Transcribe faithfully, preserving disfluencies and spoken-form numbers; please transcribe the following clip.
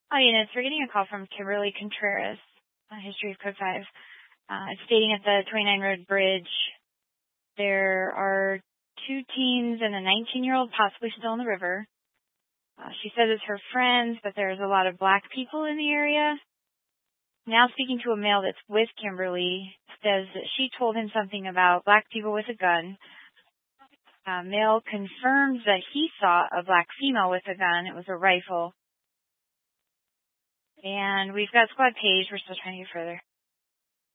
Oh, Eunice, we're getting a call from Kimberly Contreras, uh, History of Code five. Uh, it's stating at the twenty-nine Road Bridge there are two teens and a nineteen-year-old possibly still in the river. Uh, she says it's her friends, but there's a lot of black people in the area. Now speaking to a male that's with Kimberly, says that she told him something about black people with a gun. Uh, male confirms that he saw a black female with a gun. It was a rifle. And we've got Squad Page. We're still trying to get further.